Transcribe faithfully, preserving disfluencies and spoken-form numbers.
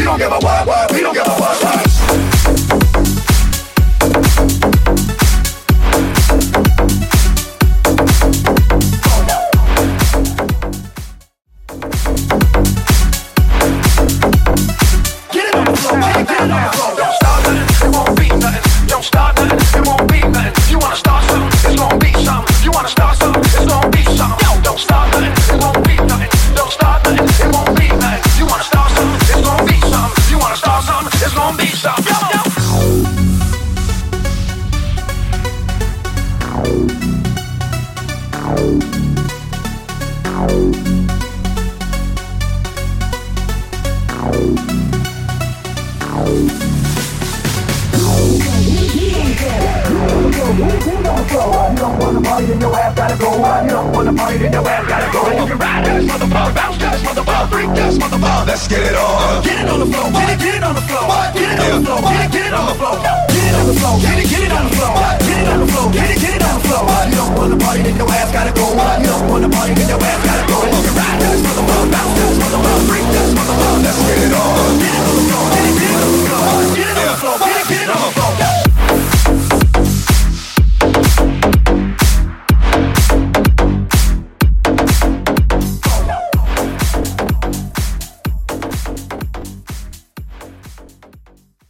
don't give a what, we don't give a what, what. Let's get it on. Get it on the floor. Get it, get it on the floor. What? Get it on the floor. Get it, get it on